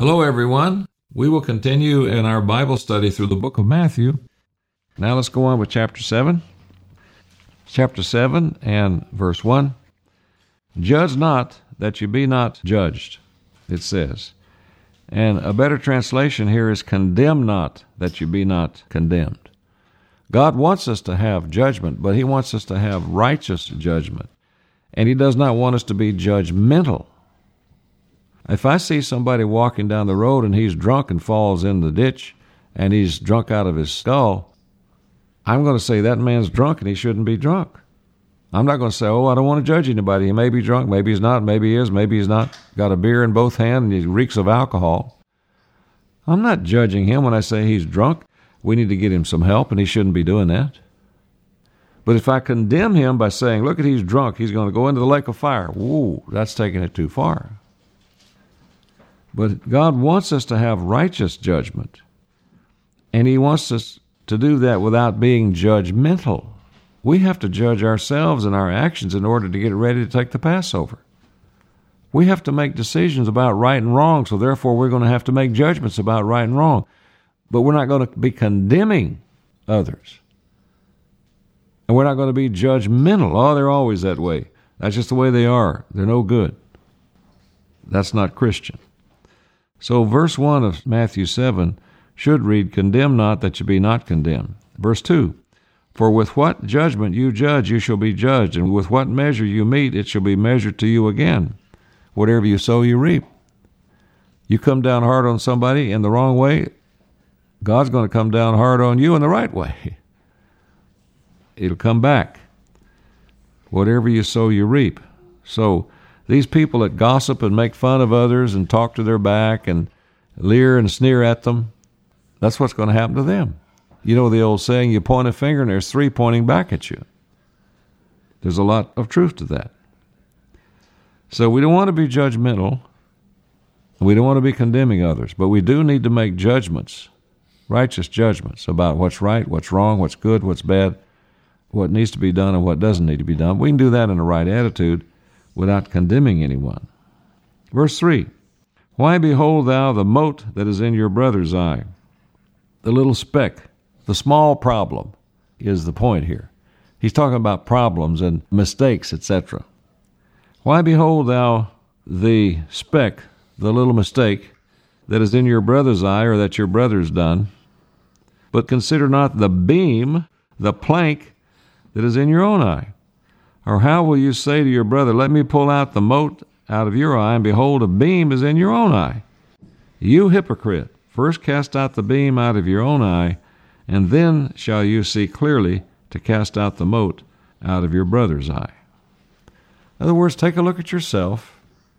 Hello, everyone. We will continue in our Bible study through the book of Matthew. Now let's go on with chapter 7. Chapter 7 and verse 1. Judge not that you be not judged, it says. And a better translation here is condemn not that you be not condemned. God wants us to have judgment, but He wants us to have righteous judgment. And He does not want us to be judgmental. If I see somebody walking down the road and he's drunk and falls in the ditch and he's drunk out of his skull, I'm going to say that man's drunk and he shouldn't be drunk. I'm not going to say, I don't want to judge anybody. He may be drunk, maybe he's not, maybe he is, maybe he's not. Got a beer in both hands and he reeks of alcohol. I'm not judging him when I say he's drunk. We need to get him some help and he shouldn't be doing that. But if I condemn him by saying, look at he's drunk, he's going to go into the lake of fire. Whoa, that's taking it too far. But God wants us to have righteous judgment. And He wants us to do that without being judgmental. We have to judge ourselves and our actions in order to get ready to take the Passover. We have to make decisions about right and wrong, so therefore we're going to have to make judgments about right and wrong. But we're not going to be condemning others. And we're not going to be judgmental. They're always that way. That's just the way they are. They're no good. That's not Christian. So verse 1 of Matthew 7 should read, condemn not that you be not condemned. Verse 2, for with what judgment you judge, you shall be judged, and with what measure you mete, it shall be measured to you again. Whatever you sow, you reap. You come down hard on somebody in the wrong way, God's going to come down hard on you in the right way. It'll come back. Whatever you sow, you reap. So these people that gossip and make fun of others and talk to their back and leer and sneer at them, that's what's going to happen to them. You know the old saying, you point a finger and there's three pointing back at you. There's a lot of truth to that. So we don't want to be judgmental. We don't want to be condemning others, but we do need to make judgments, righteous judgments about what's right, what's wrong, what's good, what's bad, what needs to be done and what doesn't need to be done. We can do that in the right attitude without condemning anyone. Verse 3, why behold thou the mote that is in your brother's eye? The little speck, the small problem is the point here. He's talking about problems and mistakes, etc. Why behold thou the speck, the little mistake, that is in your brother's eye, or that your brother's done, but consider not the beam, the plank, that is in your own eye? Or how will you say to your brother, let me pull out the mote out of your eye, and behold, a beam is in your own eye? You hypocrite, first cast out the beam out of your own eye, and then shall you see clearly to cast out the mote out of your brother's eye. In other words, take a look at yourself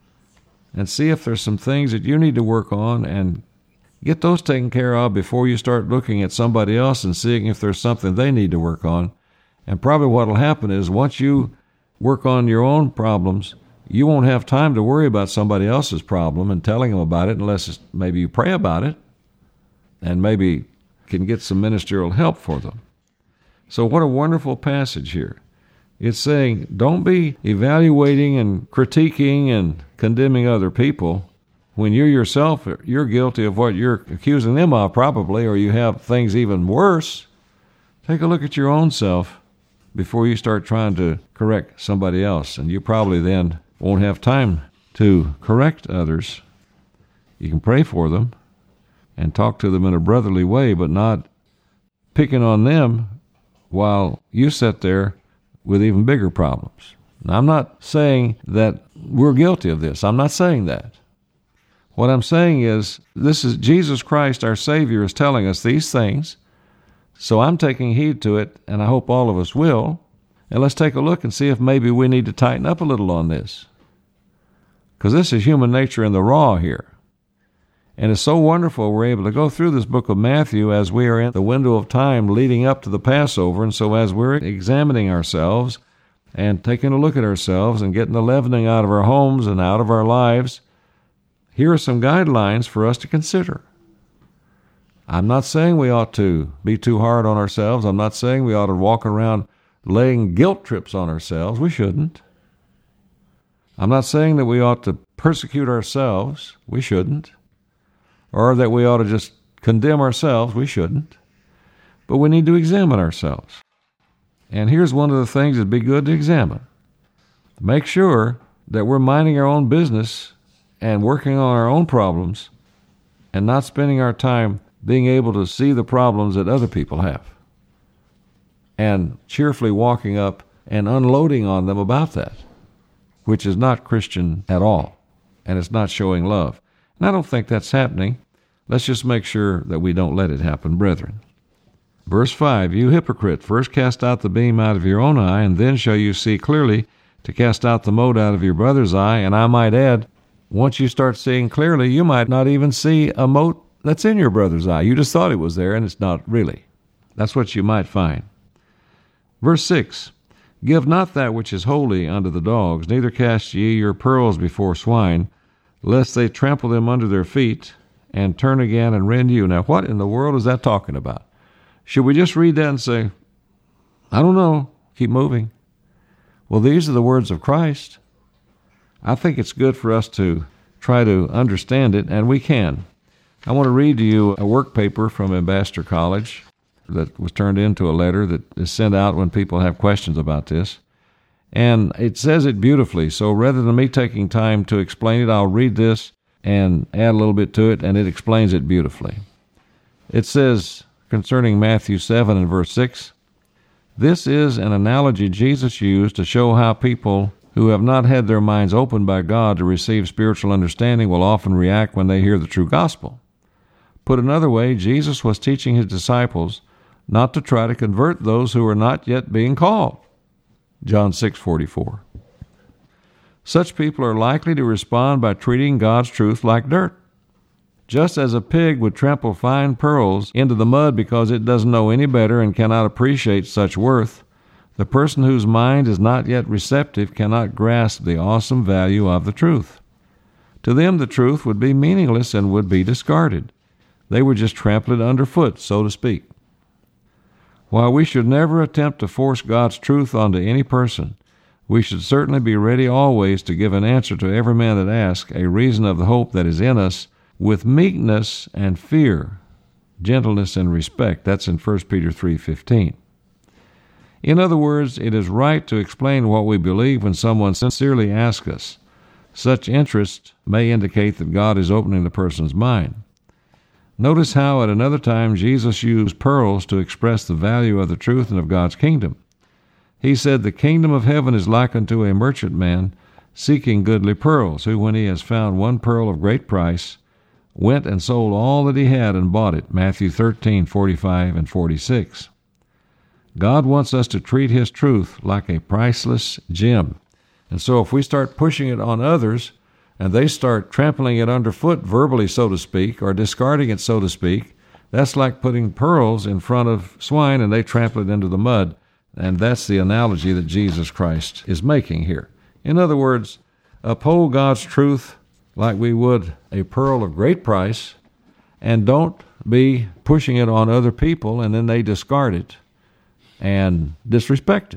and see if there's some things that you need to work on and get those taken care of before you start looking at somebody else and seeing if there's something they need to work on. And probably what will happen is once you work on your own problems, you won't have time to worry about somebody else's problem and telling them about it unless maybe you pray about it and maybe can get some ministerial help for them. So what a wonderful passage here. It's saying don't be evaluating and critiquing and condemning other people when you yourself, you're guilty of what you're accusing them of probably, or you have things even worse. Take a look at your own self before you start trying to correct somebody else. And you probably then won't have time to correct others. You can pray for them and talk to them in a brotherly way, but not picking on them while you sit there with even bigger problems. Now, I'm not saying that we're guilty of this. I'm not saying that. What I'm saying is, this is Jesus Christ, our Savior, is telling us these things. So I'm taking heed to it, and I hope all of us will. And let's take a look and see if maybe we need to tighten up a little on this. Because this is human nature in the raw here. And it's so wonderful we're able to go through this book of Matthew as we are in the window of time leading up to the Passover. And so as we're examining ourselves and taking a look at ourselves and getting the leavening out of our homes and out of our lives, here are some guidelines for us to consider. I'm not saying we ought to be too hard on ourselves. I'm not saying we ought to walk around laying guilt trips on ourselves. We shouldn't. I'm not saying that we ought to persecute ourselves. We shouldn't. or that we ought to just condemn ourselves. We shouldn't. But we need to examine ourselves. And here's one of the things that'd be good to examine. Make sure that we're minding our own business and working on our own problems and not spending our time being able to see the problems that other people have and cheerfully walking up and unloading on them about that, which is not Christian at all, and it's not showing love. And I don't think that's happening. Let's just make sure that we don't let it happen, brethren. Verse 5, you hypocrite, first cast out the beam out of your own eye, and then shall you see clearly to cast out the mote out of your brother's eye. And I might add, once you start seeing clearly, you might not even see a mote that's in your brother's eye. You just thought it was there, and it's not really. That's what you might find. Verse 6, give not that which is holy unto the dogs, neither cast ye your pearls before swine, lest they trample them under their feet, and turn again and rend you. Now, what in the world is that talking about? Should we just read that and say, I don't know, keep moving? Well, these are the words of Christ. I think it's good for us to try to understand it, and we can. I want to read to you a work paper from Ambassador College that was turned into a letter that is sent out when people have questions about this. And it says it beautifully, so rather than me taking time to explain it, I'll read this and add a little bit to it, and it explains it beautifully. It says, concerning Matthew 7 and verse 6, this is an analogy Jesus used to show how people who have not had their minds opened by God to receive spiritual understanding will often react when they hear the true gospel. Put another way, Jesus was teaching his disciples not to try to convert those who are not yet being called. John 6:44. Such people are likely to respond by treating God's truth like dirt. Just as a pig would trample fine pearls into the mud because it doesn't know any better and cannot appreciate such worth, the person whose mind is not yet receptive cannot grasp the awesome value of the truth. To them, the truth would be meaningless and would be discarded. They would just trample it underfoot, so to speak. While we should never attempt to force God's truth onto any person, we should certainly be ready always to give an answer to every man that asks a reason of the hope that is in us with meekness and fear, gentleness and respect. That's in 1 Peter 3:15. In other words, it is right to explain what we believe when someone sincerely asks us. Such interest may indicate that God is opening the person's mind. Notice how at another time Jesus used pearls to express the value of the truth and of God's kingdom. He said, the kingdom of heaven is like unto a merchantman seeking goodly pearls, who, when he has found one pearl of great price, went and sold all that he had and bought it. Matthew 13:45 and 46. God wants us to treat his truth like a priceless gem. And so if we start pushing it on others, and they start trampling it underfoot verbally, so to speak, or discarding it, so to speak, that's like putting pearls in front of swine and they trample it into the mud. And that's the analogy that Jesus Christ is making here. In other words, uphold God's truth like we would a pearl of great price, and don't be pushing it on other people and then they discard it and disrespect it.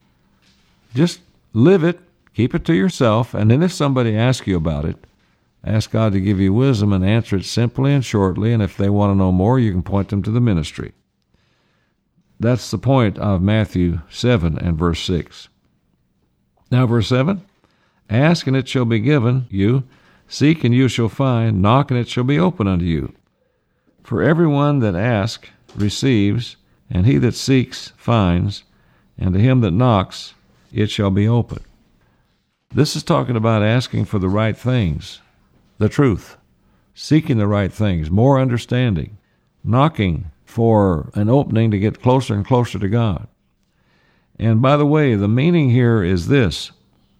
Just live it. Keep it to yourself, and then if somebody asks you about it, ask God to give you wisdom and answer it simply and shortly, and if they want to know more, you can point them to the ministry. That's the point of Matthew 7 and verse 6. Now verse 7, ask and it shall be given you, seek and you shall find, knock and it shall be open unto you. For everyone that asks receives, and he that seeks finds, and to him that knocks it shall be open. This is talking about asking for the right things, the truth, seeking the right things, more understanding, knocking for an opening to get closer and closer to God. And by the way, the meaning here is this: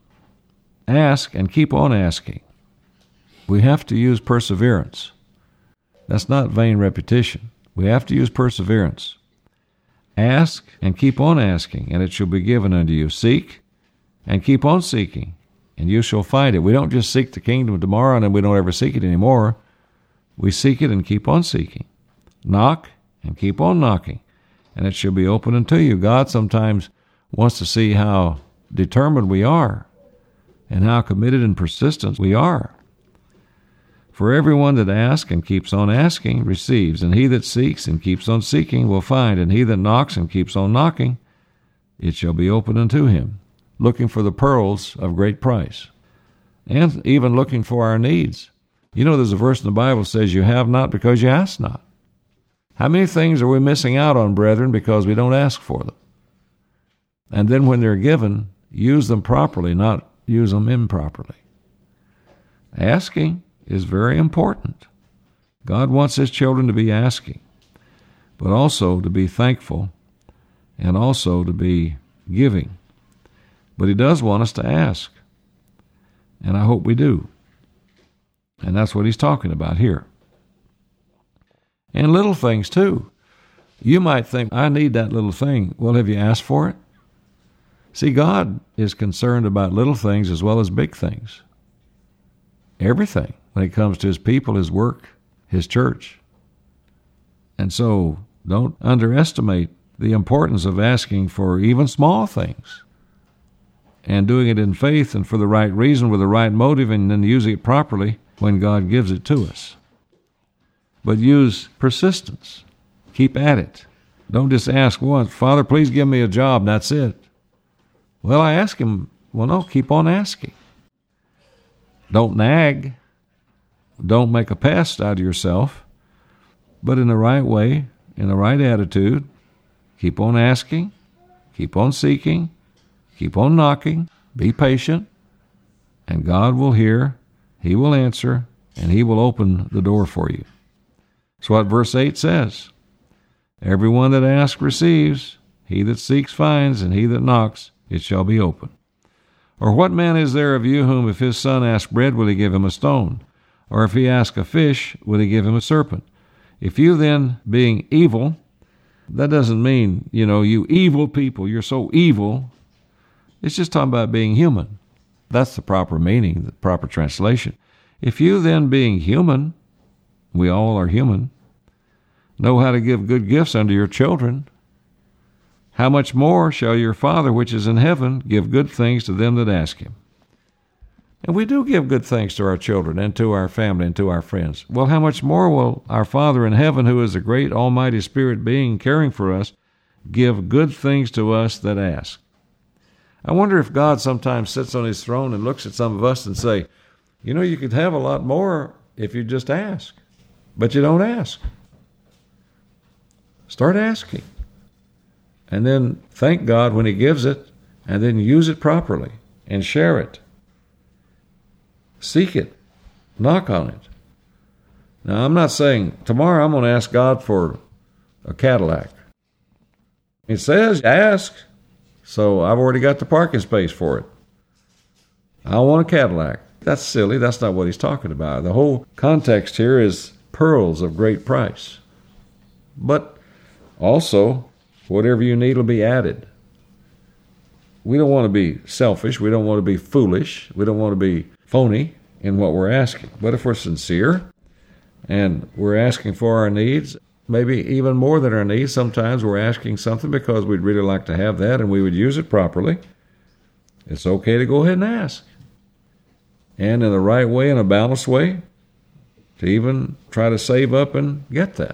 ask and keep on asking. We have to use perseverance. That's not vain repetition. We have to use perseverance. Ask and keep on asking, and it shall be given unto you. Seek and keep on seeking, and you shall find it. We don't just seek the kingdom tomorrow and then we don't ever seek it anymore. We seek it and keep on seeking. Knock and keep on knocking, and it shall be open unto you. God sometimes wants to see how determined we are and how committed and persistent we are. For everyone that asks and keeps on asking receives, and he that seeks and keeps on seeking will find, and he that knocks and keeps on knocking, it shall be opened unto him. Looking for the pearls of great price, and even looking for our needs. You know, there's a verse in the Bible that says, you have not because you ask not. How many things are we missing out on, brethren, because we don't ask for them? And then when they're given, use them properly, not use them improperly. Asking is very important. God wants his children to be asking, but also to be thankful and also to be giving. But he does want us to ask, and I hope we do. And that's what he's talking about here. And little things, too. You might think, I need that little thing. Well, have you asked for it? See, God is concerned about little things as well as big things. Everything when it comes to his people, his work, his church. And so don't underestimate the importance of asking for even small things and doing it in faith and for the right reason with the right motive, and then using it properly when God gives it to us. But use persistence. Keep at it. Don't just ask once, Father, please give me a job, and that's it. Well, I ask him, well, no, keep on asking. Don't nag. Don't make a pest out of yourself, but in the right way, in the right attitude, keep on asking, keep on seeking, keep on knocking, be patient, and God will hear, he will answer, and he will open the door for you. That's what verse 8 says. Everyone that asks receives, he that seeks finds, and he that knocks, it shall be open. Or what man is there of you whom if his son ask bread, will he give him a stone? Or if he ask a fish, will he give him a serpent? If you then, being evil, that doesn't mean, you evil people, you're so evil. It's just talking about being human. That's the proper meaning, the proper translation. If you then, being human, we all are human, know how to give good gifts unto your children, how much more shall your Father which is in heaven give good things to them that ask him? And we do give good things to our children and to our family and to our friends. Well, how much more will our Father in heaven, who is a great almighty spirit being caring for us, give good things to us that ask? I wonder if God sometimes sits on his throne and looks at some of us and say, you could have a lot more if you just ask, but you don't ask. Start asking. And then thank God when he gives it, and then use it properly and share it. Seek it. Knock on it. Now, I'm not saying tomorrow I'm going to ask God for a Cadillac. It says ask, so I've already got the parking space for it. I want a Cadillac. That's silly. That's not what he's talking about. The whole context here is pearls of great price. But also, whatever you need will be added. We don't want to be selfish. We don't want to be foolish. We don't want to be phony in what we're asking. But if we're sincere and we're asking for our needs, maybe even more than our needs, sometimes we're asking something because we'd really like to have that and we would use it properly, it's okay to go ahead and ask. And in the right way, in a balanced way, to even try to save up and get that.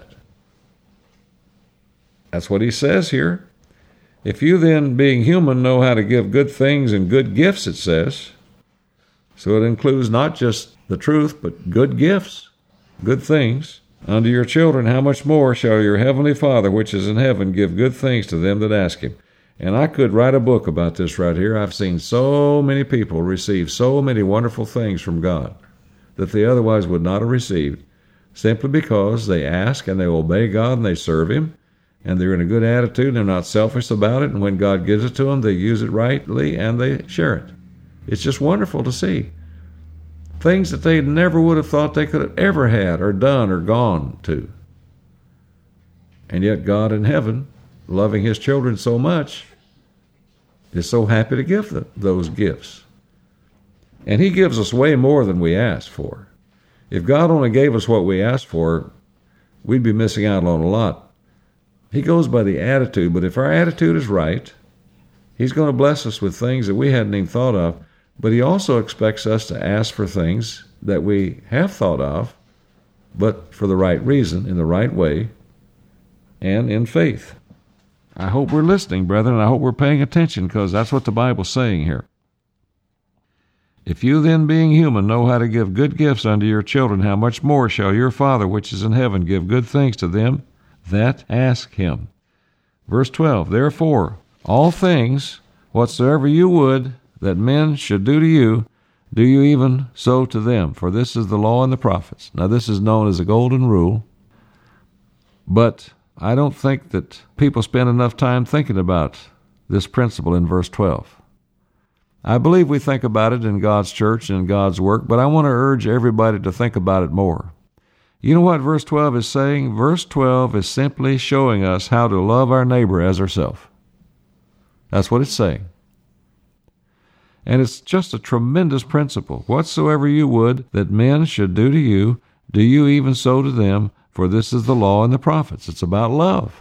That's what he says here. If you then, being human, know how to give good things and good gifts, it says. So it includes not just the truth, but good gifts, good things, unto your children, how much more shall your heavenly Father, which is in heaven, give good things to them that ask him? And I could write a book about this right here. I've seen so many people receive so many wonderful things from God that they otherwise would not have received, simply because they ask and they obey God and they serve him, and they're in a good attitude, and they're not selfish about it, and when God gives it to them, they use it rightly, and they share it. It's just wonderful to see. Things that they never would have thought they could have ever had or done or gone to. And yet God in heaven, loving his children so much, is so happy to give them those gifts. And he gives us way more than we ask for. If God only gave us what we asked for, we'd be missing out on a lot. He goes by the attitude, but if our attitude is right, he's going to bless us with things that we hadn't even thought of, but he also expects us to ask for things that we have thought of, but for the right reason, in the right way, and in faith. I hope we're listening, brethren. I hope we're paying attention, because that's what the Bible's saying here. If you then, being human, know how to give good gifts unto your children, how much more shall your Father which is in heaven give good things to them that ask him? Verse 12, therefore, all things whatsoever you would that men should do to you, do you even so to them. For this is the law and the prophets. Now this is known as the golden rule, but I don't think that people spend enough time thinking about this principle in verse 12. I believe we think about it in God's church and in God's work, but I want to urge everybody to think about it more. You know what verse 12 is saying? Verse 12 is simply showing us how to love our neighbor as ourselves. That's what it's saying. And it's just a tremendous principle. Whatsoever you would that men should do to you, do you even so to them, for this is the law and the prophets. It's about love.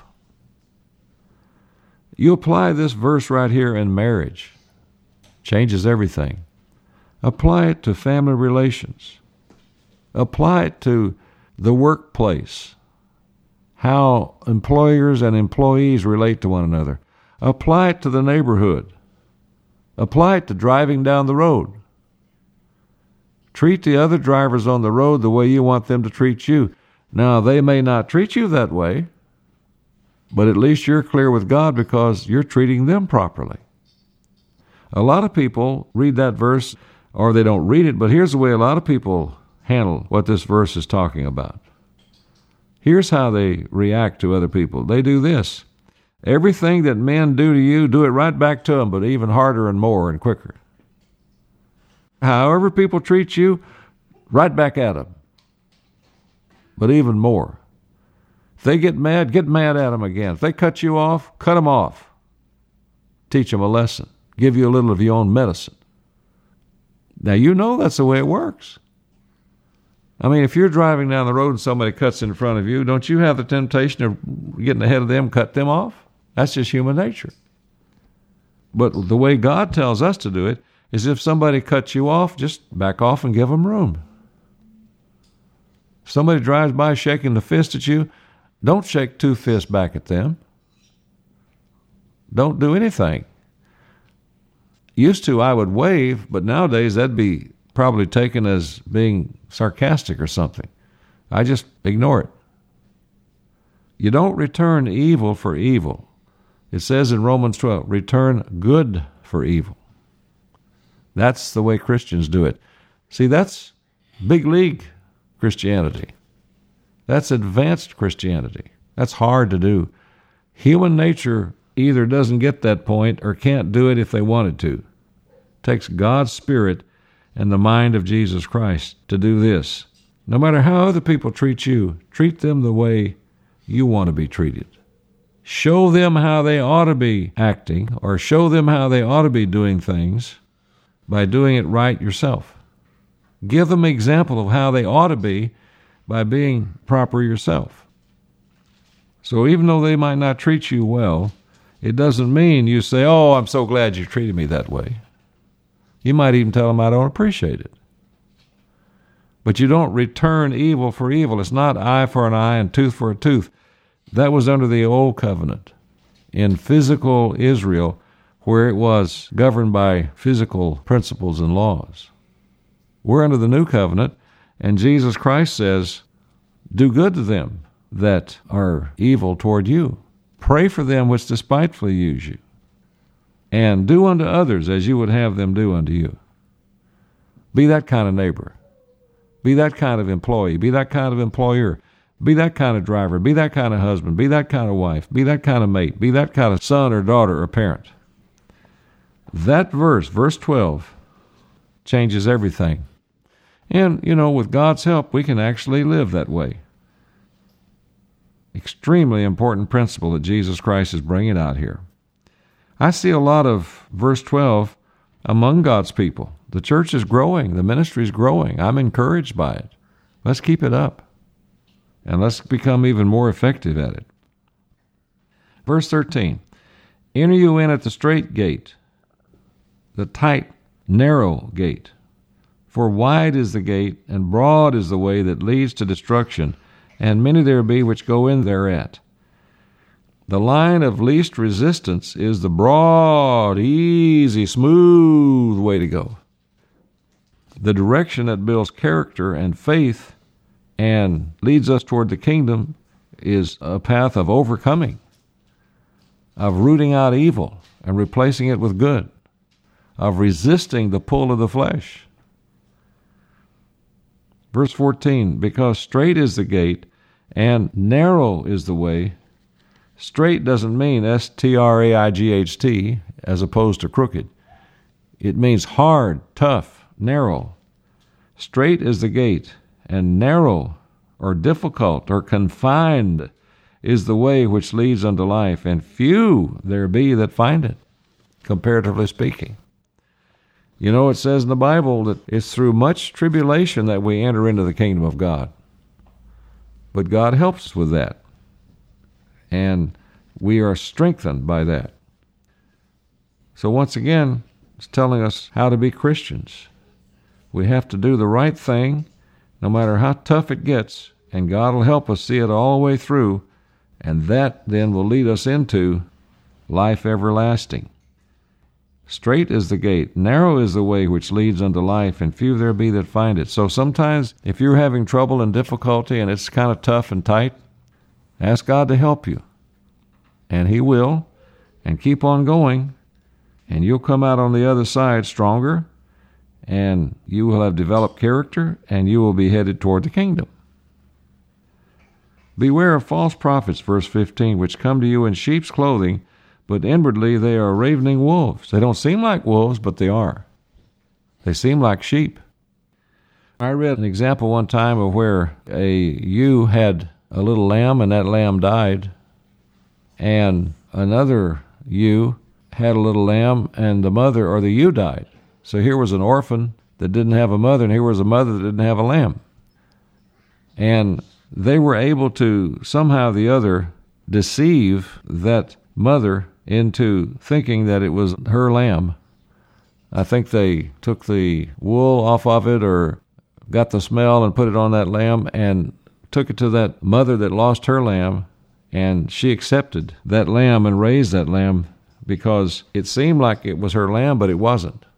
You apply this verse right here in marriage. Changes everything. Apply it to family relations. Apply it to the workplace, how employers and employees relate to one another. Apply it to the neighborhood. Apply it to driving down the road. Treat the other drivers on the road the way you want them to treat you. Now, they may not treat you that way, but at least you're clear with God because you're treating them properly. A lot of people read that verse, or they don't read it, but here's the way a lot of people handle what this verse is talking about. Here's how they react to other people. They do this. Everything that men do to you, do it right back to them, but even harder and more and quicker. However people treat you, right back at them, but even more. If they get mad at them again. If they cut you off, cut them off. Teach them a lesson. Give you a little of your own medicine. Now, you know that's the way it works. I mean, if you're driving down the road and somebody cuts in front of you, don't you have the temptation of getting ahead of them, cut them off? That's just human nature. But the way God tells us to do it is if somebody cuts you off, just back off and give them room. If somebody drives by shaking the fist at you, don't shake two fists back at them. Don't do anything. Used to, I would wave, but nowadays that'd be probably taken as being sarcastic or something. I just ignore it. You don't return evil for evil. It says in Romans 12, return good for evil. That's the way Christians do it. See, that's big league Christianity. That's advanced Christianity. That's hard to do. Human nature either doesn't get that point or can't do it if they wanted to. It takes God's Spirit and the mind of Jesus Christ to do this. No matter how other people treat you, treat them the way you want to be treated. Show them how they ought to be acting, or show them how they ought to be doing things by doing it right yourself. Give them an example of how they ought to be by being proper yourself. So even though they might not treat you well, it doesn't mean you say, oh, I'm so glad you treated me that way. You might even tell them I don't appreciate it. But you don't return evil for evil. It's not eye for an eye and tooth for a tooth. That was under the old covenant in physical Israel, where it was governed by physical principles and laws. We're under the new covenant, and Jesus Christ says, do good to them that are evil toward you. Pray for them which despitefully use you. And do unto others as you would have them do unto you. Be that kind of neighbor. Be that kind of employee. Be that kind of employer. Be that kind of driver. Be that kind of husband. Be that kind of wife. Be that kind of mate. Be that kind of son or daughter or parent. That verse, verse 12, changes everything. And, with God's help, we can actually live that way. Extremely important principle that Jesus Christ is bringing out here. I see a lot of verse 12 among God's people. The church is growing. The ministry is growing. I'm encouraged by it. Let's keep it up. And let's become even more effective at it. Verse 13, enter you in at the strait gate, the tight, narrow gate. For wide is the gate, and broad is the way that leads to destruction, and many there be which go in thereat. The line of least resistance is the broad, easy, smooth way to go. The direction that builds character and faith and leads us toward the kingdom is a path of overcoming, of rooting out evil and replacing it with good, of resisting the pull of the flesh. Verse 14, because straight is the gate and narrow is the way. Straight doesn't mean S-T-R-A-I-G-H-T as opposed to crooked. It means hard, tough, narrow. Straight is the gate, and narrow or difficult or confined is the way which leads unto life, and few there be that find it, comparatively speaking. You know, it says in the Bible that it's through much tribulation that we enter into the kingdom of God. But God helps us with that. And we are strengthened by that. So once again, it's telling us how to be Christians. We have to do the right thing, no matter how tough it gets, and God will help us see it all the way through, and that then will lead us into life everlasting. Straight is the gate, narrow is the way which leads unto life, and few there be that find it. So sometimes if you're having trouble and difficulty and it's kind of tough and tight, ask God to help you. And He will, and keep on going, and you'll come out on the other side stronger, and you will have developed character, and you will be headed toward the kingdom. Beware of false prophets, verse 15, which come to you in sheep's clothing, but inwardly they are ravening wolves. They don't seem like wolves, but they are. They seem like sheep. I read an example one time of where a ewe had a little lamb, and that lamb died. And another ewe had a little lamb, and the mother or the ewe died. So here was an orphan that didn't have a mother, and here was a mother that didn't have a lamb. And they were able to somehow or the other deceive that mother into thinking that it was her lamb. I think they took the wool off of it or got the smell and put it on that lamb and took it to that mother that lost her lamb, and she accepted that lamb and raised that lamb because it seemed like it was her lamb, but it wasn't.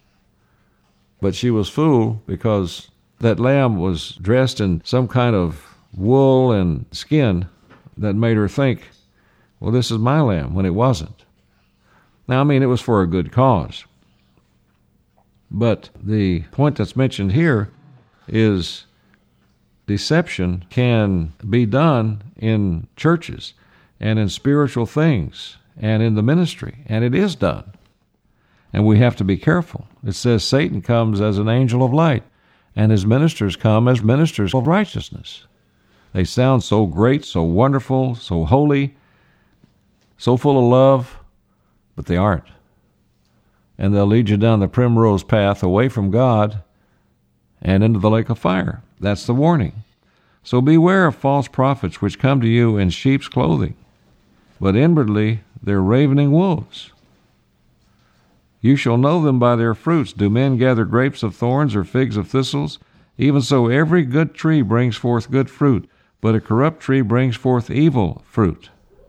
But she was fooled because that lamb was dressed in some kind of wool and skin that made her think, well, this is my lamb, when it wasn't. Now, I mean, it was for a good cause. But the point that's mentioned here is deception can be done in churches and in spiritual things and in the ministry, and it is done. And we have to be careful. It says Satan comes as an angel of light, and his ministers come as ministers of righteousness. They sound so great, so wonderful, so holy, so full of love, but they aren't. And they'll lead you down the primrose path away from God and into the lake of fire. That's the warning. So beware of false prophets which come to you in sheep's clothing, but inwardly they're ravening wolves. You shall know them by their fruits. Do men gather grapes of thorns or figs of thistles? Even so every good tree brings forth good fruit, but a corrupt tree brings forth evil fruit,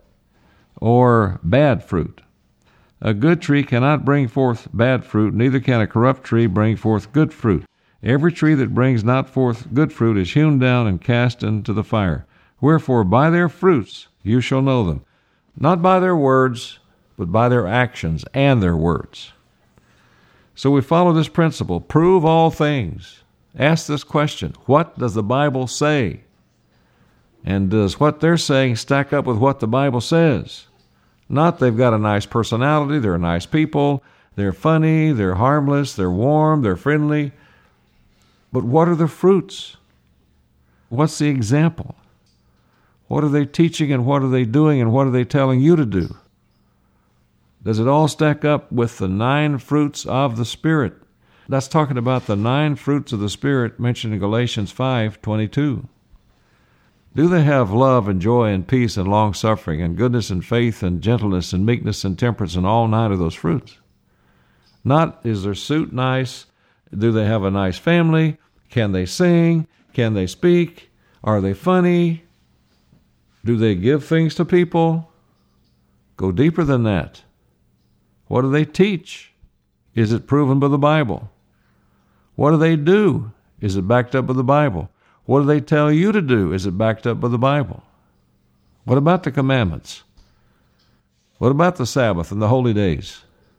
or bad fruit. A good tree cannot bring forth bad fruit, neither can a corrupt tree bring forth good fruit. Every tree that brings not forth good fruit is hewn down and cast into the fire. Wherefore by their fruits you shall know them, not by their words, but by their actions and their words. So we follow this principle. Prove all things. Ask this question, what does the Bible say? And does what they're saying stack up with what the Bible says? Not they've got a nice personality, they're nice people, they're funny, they're harmless, they're warm, they're friendly. But what are the fruits? What's the example? What are they teaching and what are they doing and what are they telling you to do? Does it all stack up with the 9 fruits of the Spirit? That's talking about the 9 fruits of the Spirit mentioned in Galatians 5:22. Do they have love and joy and peace and long-suffering and goodness and faith and gentleness and meekness and temperance and all 9 of those fruits? Not is their suit nice, Do they have a nice family? Can they sing? Can they speak? Are they funny? Do they give things to people? Go deeper than that. What do they teach? Is it proven by the Bible? What do they do? Is it backed up by the Bible? What do they tell you to do? Is it backed up by the Bible? What about the commandments? What about the Sabbath and the holy days?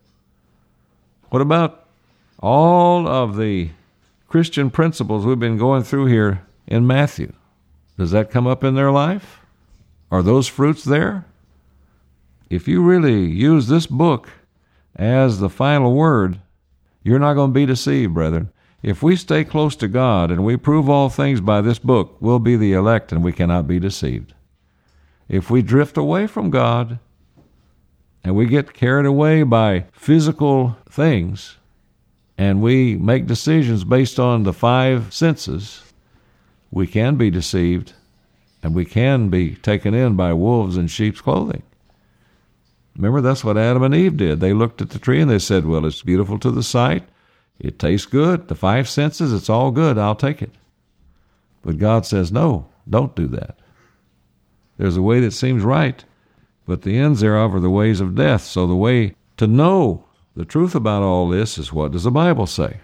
What about all of the Christian principles we've been going through here in Matthew? Does that come up in their life? Are those fruits there? If you really use this book as the final word, you're not going to be deceived, brethren. If we stay close to God and we prove all things by this book, we'll be the elect and we cannot be deceived. If we drift away from God and we get carried away by physical things and we make decisions based on the five senses, we can be deceived and we can be taken in by wolves in sheep's clothing. Remember, that's what Adam and Eve did. They looked at the tree and they said, well, it's beautiful to the sight. It tastes good. The five senses, it's all good. I'll take it. But God says, no, don't do that. There's a way that seems right, but the ends thereof are the ways of death. So the way to know the truth about all this is, what does the Bible say?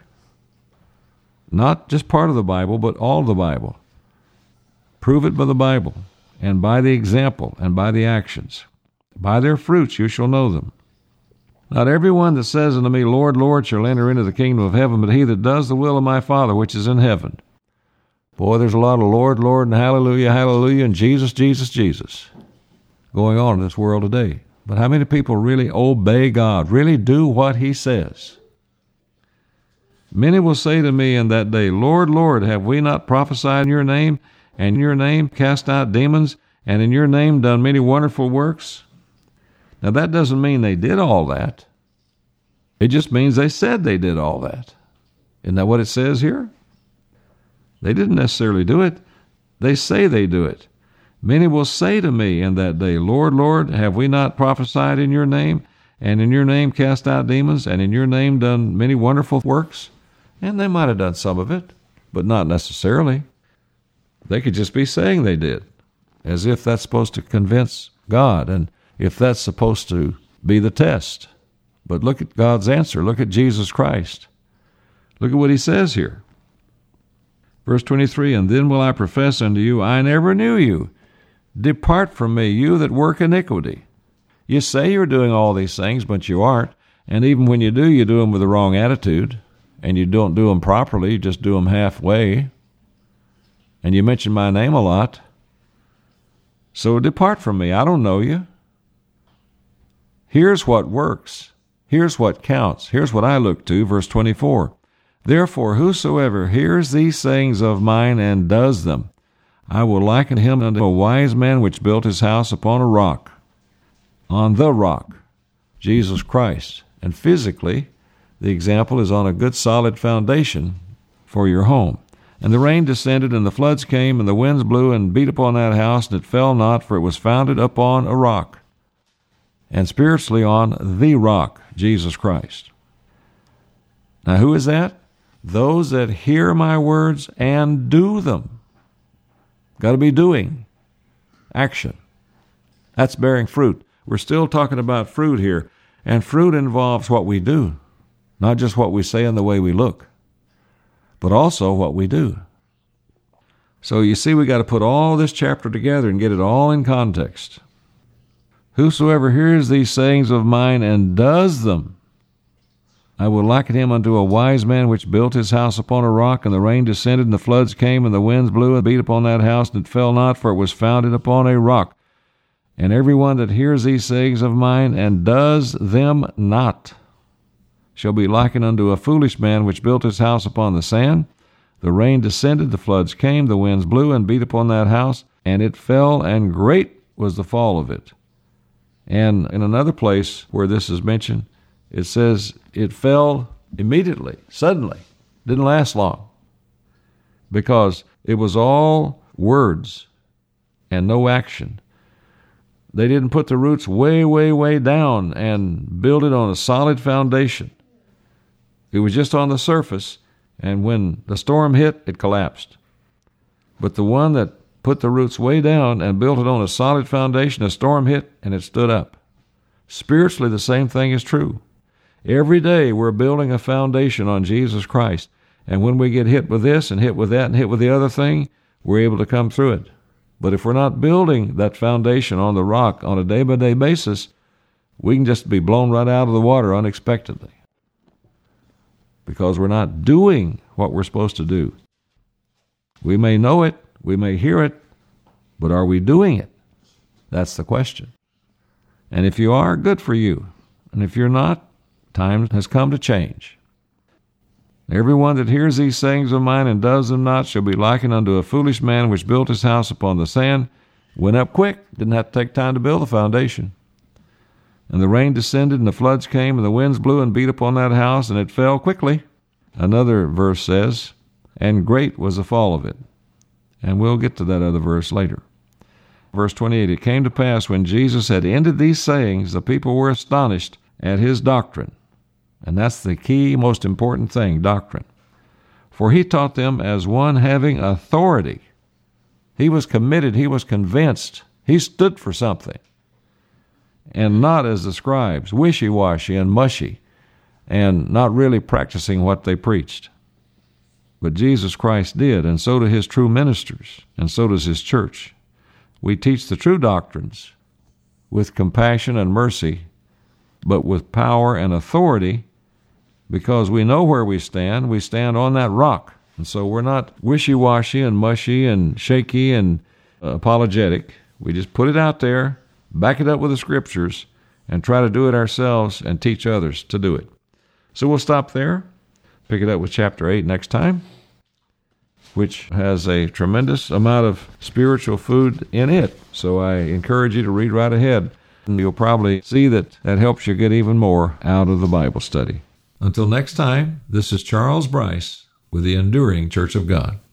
Not just part of the Bible, but all the Bible. Prove it by the Bible, and by the example, and by the actions. By their fruits you shall know them. Not everyone that says unto me, Lord, Lord, shall enter into the kingdom of heaven, but he that does the will of my Father which is in heaven. Boy, there's a lot of Lord, Lord, and hallelujah, hallelujah, and Jesus, Jesus, Jesus going on in this world today. But how many people really obey God, really do what he says? Many will say to me in that day, Lord, Lord, have we not prophesied in your name, and in your name cast out demons, and in your name done many wonderful works? Now, that doesn't mean they did all that. It just means they said they did all that. Isn't that what it says here? They didn't necessarily do it. They say they do it. Many will say to me in that day, Lord, Lord, have we not prophesied in your name, and in your name cast out demons, and in your name done many wonderful works? And they might have done some of it, but not necessarily. They could just be saying they did, as if that's supposed to convince God, and if that's supposed to be the test. But look at God's answer. Look at Jesus Christ. Look at what he says here. Verse 23, and then will I profess unto you, I never knew you. Depart from me, you that work iniquity. You say you're doing all these things, but you aren't. And even when you do them with the wrong attitude. And you don't do them properly, you just do them halfway. And you mention my name a lot. So depart from me, I don't know you. Here's what works. Here's what counts. Here's what I look to, verse 24. Therefore, whosoever hears these sayings of mine and does them, I will liken him unto a wise man which built his house upon a rock. On the rock, Jesus Christ. And physically, the example is on a good solid foundation for your home. And the rain descended, and the floods came, and the winds blew and beat upon that house, and it fell not, for it was founded upon a rock. And spiritually on the rock, Jesus Christ. Now who is that? Those that hear my words and do them. Got to be doing. Action. That's bearing fruit. We're still talking about fruit here. And fruit involves what we do. Not just what we say and the way we look. But also what we do. So you see, we got to put all this chapter together and get it all in context. Whosoever hears these sayings of mine and does them, I will liken him unto a wise man which built his house upon a rock, and the rain descended, and the floods came, and the winds blew and beat upon that house, and it fell not, for it was founded upon a rock. And every one that hears these sayings of mine and does them not shall be likened unto a foolish man which built his house upon the sand. The rain descended, the floods came, the winds blew and beat upon that house, and it fell, and great was the fall of it. And in another place where this is mentioned, it says it fell immediately, suddenly. Didn't last long. Because it was all words and no action. They didn't put the roots way, way, way down and build it on a solid foundation. It was just on the surface, And when the storm hit, it collapsed. But the one that put the roots way down and built it on a solid foundation, a storm hit and it stood up. Spiritually, the same thing is true. Every day we're building a foundation on Jesus Christ. And when we get hit with this and hit with that and hit with the other thing, we're able to come through it. But if we're not building that foundation on the rock on a day-by-day basis, we can just be blown right out of the water unexpectedly. Because we're not doing what we're supposed to do. We may know it, we may hear it, but are we doing it? That's the question. And if you are, good for you. And if you're not, time has come to change. Everyone that hears these sayings of mine and does them not shall be likened unto a foolish man which built his house upon the sand, went up quick, didn't have to take time to build the foundation. And the rain descended, and the floods came, and the winds blew and beat upon that house, and it fell quickly. Another verse says, and great was the fall of it. And we'll get to that other verse later. Verse 28, it came to pass when Jesus had ended these sayings, the people were astonished at his doctrine. And that's the key, most important thing, doctrine. For he taught them as one having authority. He was committed, he was convinced, he stood for something. And not as the scribes, wishy-washy and mushy, and not really practicing what they preached. But Jesus Christ did, and so do his true ministers, and so does his church. We teach the true doctrines with compassion and mercy, but with power and authority, because we know where we stand on that rock. And so we're not wishy-washy and mushy and shaky and apologetic. We just put it out there, back it up with the scriptures, and try to do it ourselves and teach others to do it. So we'll stop there, pick it up with chapter 8 next time, which has a tremendous amount of spiritual food in it. So I encourage you to read right ahead, and you'll probably see that helps you get even more out of the Bible study. Until next time, this is Charles Bryce with the Enduring Church of God.